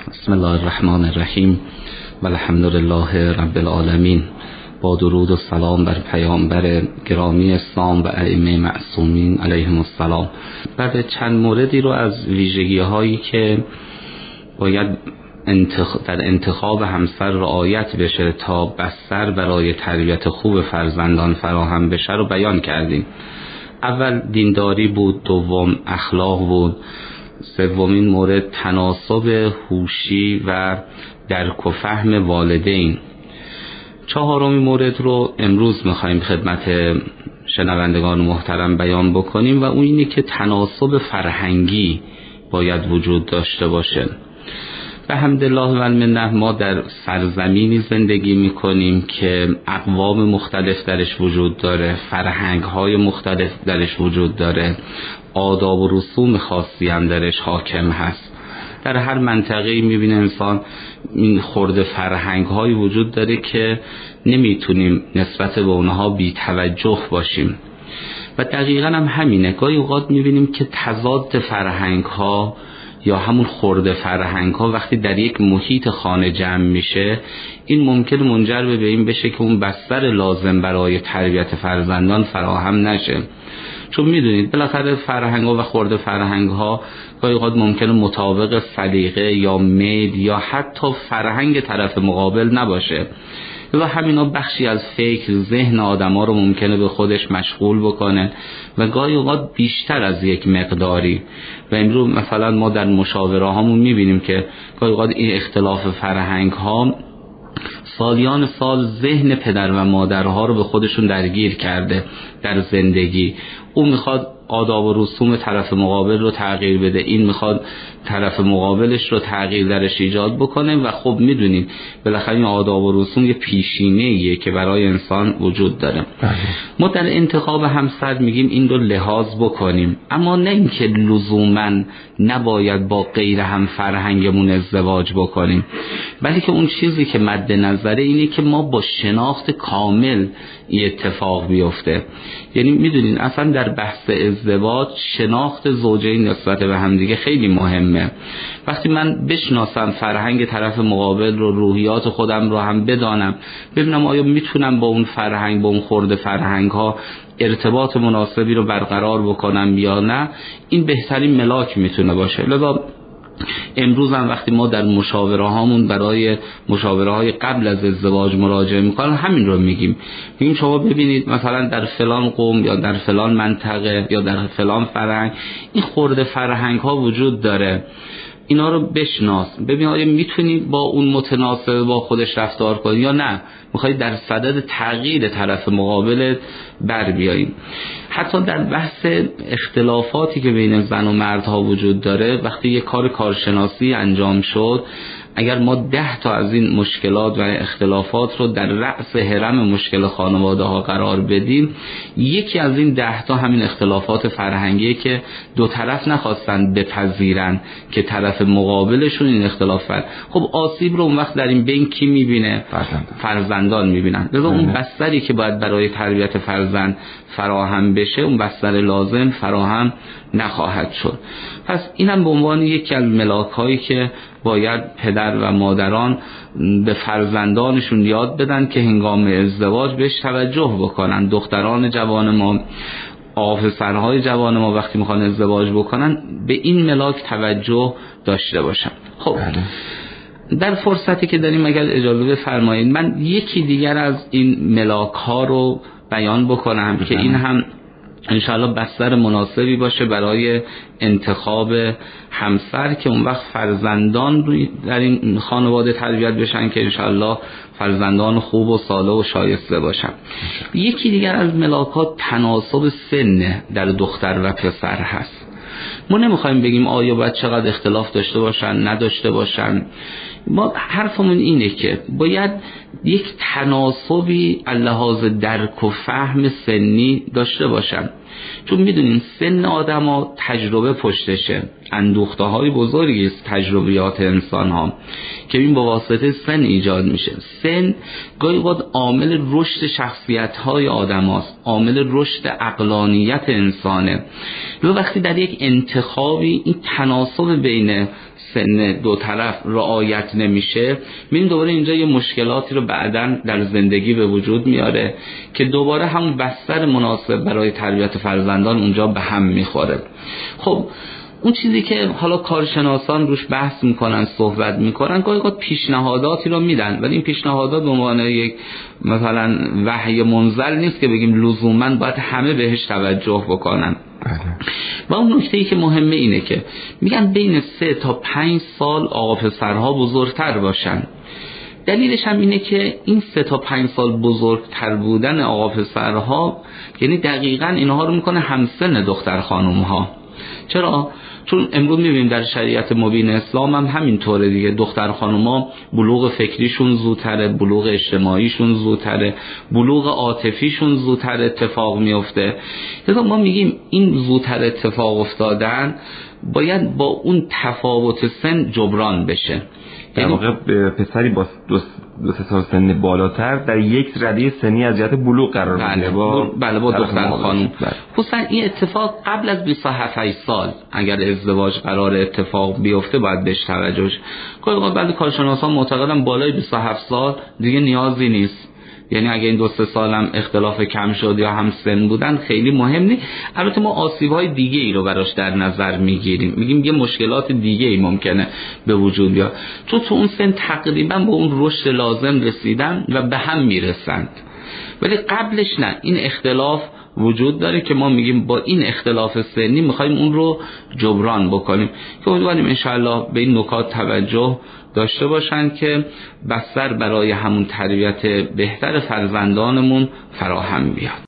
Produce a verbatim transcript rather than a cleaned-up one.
بسم الله الرحمن الرحیم و الحمد لله رب العالمین. با درود و سلام بر پیامبر گرامی اسلام و ائمه معصومین علیهم السلام. بعد چند موردی رو از ویژگی هایی که باید انتخ... در انتخاب همسر رعایت بشه تا بستر برای تربیت خوب فرزندان فراهم بشه رو بیان کردیم. اول دینداری بود، دوم اخلاق بود، سومین مورد تناسب هوشی و درک و فهم والدین. چهارمین مورد رو امروز میخوایم خدمت شنوندگان محترم بیان بکنیم و اون اینه که تناسب فرهنگی باید وجود داشته باشه. به حمدالله و المنه ما در سرزمینی زندگی میکنیم که اقوام مختلف درش وجود داره، فرهنگ‌های مختلف درش وجود داره، آداب و رسوم خاصی هم درش حاکم هست. در هر منطقه‌ای میبینه انسان این خرد فرهنگ‌هایی وجود داره که نمیتونیم نسبت به اونها بی توجه باشیم و دقیقاً هم همینه. گاهی اوقات میبینیم که تضاد فرهنگ‌ها یا همون خرد فرهنگ ها وقتی در یک محیط خانه جمع میشه، این ممکن منجر به این بشه که اون بستر لازم برای تربیت فرزندان فراهم نشه. چون میدونید بالاخره فرهنگ ها و خرد فرهنگ ها گاهی اوقات ممکنه مطابق سلیقه یا میل یا حتی فرهنگ طرف مقابل نباشه و همینا بخشی از فکر ذهن آدم ها رو ممکنه به خودش مشغول بکنه و گاهی اوقات بیشتر از یک مقداری. و امروز مثلا ما در مشاوره هامون میبینیم که گاهی اوقات این اختلاف فرهنگ ها سالیان سال ذهن پدر و مادرها رو به خودشون درگیر کرده در زندگی. اون میخواد آداب و رسوم طرف مقابل رو تغییر بده، این میخواد طرف مقابلش رو تغییر درش ایجاد بکنه و خب میدونید بالاخره این آداب و رسوم یه پیشینه‌ایه که برای انسان وجود داره. ما در انتخاب همسر میگیم این رو لحاظ بکنیم، اما نه اینکه لزوماً نباید با غیر هم فرهنگمون ازدواج بکنیم، بلکه اون چیزی که مد نظره اینه که ما با شناخت کامل این اتفاق بیفته. یعنی میدونین اصلا در بحث ازدواج شناخت زوجین نسبت به همدیگه خیلی مهمه. وقتی من بشناسم فرهنگ طرف مقابل رو، روحیات خودم رو هم بدانم، ببینم آیا میتونم با اون فرهنگ، با اون خرد فرهنگ ها ارتباط مناسبی رو برقرار بکنم یا نه، این بهترین ملاک میتونه باشه. لذا امروز هم وقتی ما در مشاوره هامون برای مشاوره های قبل از ازدواج مراجعه میکنیم همین رو میگیم. میگیم شما ببینید مثلا در فلان قوم یا در فلان منطقه یا در فلان فرهنگ این خرد فرهنگ ها وجود داره، اینا رو بشناس، ببین آیا میتونی با اون متناسب با خودش رفتار کنی یا نه میخوای در صدد تغییر طرف مقابلت بر بیاییم. حتی در بحث اختلافاتی که بین زن و مردها وجود داره، وقتی یه کار کارشناسی انجام شد، اگر ما ده تا از این مشکلات و اختلافات رو در رأس هرم مشکل خانواده ها قرار بدیم، یکی از این ده تا همین اختلافات فرهنگیه که دو طرف نخواستن بپذیرن که طرف مقابلشون این اختلاف فرد. خب آسیب رو اون وقت در این بین کی میبینه؟ فرزندان, فرزندان میبینن. لذا اون بستری که باید برای تربیت فرزند فراهم بشه، اون بستر لازم فراهم نخواهد شد. پس اینم به عنوان یکی از ملاک هایی که باید پدر و مادران به فرزندانشون یاد بدن که هنگام ازدواج بهش توجه بکنن. دختران جوان ما، آفسرهای جوان ما وقتی میخوان ازدواج بکنن به این ملاک توجه داشته باشن. خب در فرصتی که داریم اگر اجازه بفرمایید من یکی دیگر از این ملاک ها رو بیان بکنم بکنم. که این هم انشاءالله بستر مناسبی باشه برای انتخاب همسر که اون وقت فرزندان در این خانواده تربیت بشن که انشاءالله فرزندان خوب و صالح و شایسته باشن. یکی دیگر از ملاکات تناسب سن در دختر و پسر هست. ما نمیخوایم بگیم آیا باید چقدر اختلاف داشته باشن نداشته باشن، ما حرفمون اینه که باید یک تناسبی لحاظ درک و فهم سنی داشته باشن. چون میدونین سن آدم ها تجربه پشتشه، اندوخته های بزرگی است تجربیات انسان ها که این با واسطه سن ایجاد میشه. سن گاهی اوقات عامل رشد شخصیت های آدم هاست، عامل رشد عقلانیت انسانه. و وقتی در یک انتخابی این تناسب بین سن دو طرف رعایت نمیشه، ببین دوباره اینجا یه مشکلاتی رو بعداً در زندگی به وجود میاره که دوباره همون بستر مناسب برای تربیت فرزندان اونجا به هم میخوره. خب اون چیزی که حالا کارشناسان روش بحث میکنن، صحبت میکنن، گاهی اوقات پیشنهاداتی رو میدن، ولی این پیشنهادات به عنوان یک مثلا وحی منزل نیست که بگیم لزوما باید همه بهش توجه بکنن. و اون نکته‌ای که مهمه اینه که میگن بین سه تا پنج سال آقا پسرها بزرگتر باشن. دلیلش هم اینه که این سه تا پنج سال بزرگتر بودن آقا پسرها یعنی دقیقاً اینها رو میکنه همسن دختر خانومها. چرا؟ چون امروز میبینیم در شریعت مبین اسلام هم همینطوره دیگه، دختر خانوما بلوغ فکریشون زودتره، بلوغ اجتماعیشون زودتره، بلوغ عاطفیشون زودتر اتفاق میفته. لذا ما میگیم این زودتر اتفاق افتادن باید با اون تفاوت سن جبران بشه. در واقع پسری با دو دو سه سال سن بالاتر در یک رده سنی از جهت بلوغ قرار میگیره. با بله با دختر خانم. خصوصا این اتفاق قبل از بیست و هفت سال اگر ازدواج قرار اتفاق بیفته باید بهش توجه شه. گاهی بعضی کارشناسان معتقدن بالای بیست و هفت سال دیگه نیازی نیست، یعنی اگه این دو سه سالم اختلاف کم شد یا هم سن بودن خیلی مهم نیست. البته ما آسیب‌های دیگه ای رو براش در نظر میگیریم، میگیم یه مشکلات دیگه ای ممکنه به وجود بیاد، چون تو اون سن تقریبا به اون رشد لازم رسیدن و به هم میرسند. ولی قبلش نه، این اختلاف وجود داره که ما میگیم با این اختلاف سنی میخوایم اون رو جبران بکنیم که امیدواریم انشاءالله به این نکات توجه داشته باشن که بستر برای همون تربیت بهتر فرزندانمون فراهم بیاد.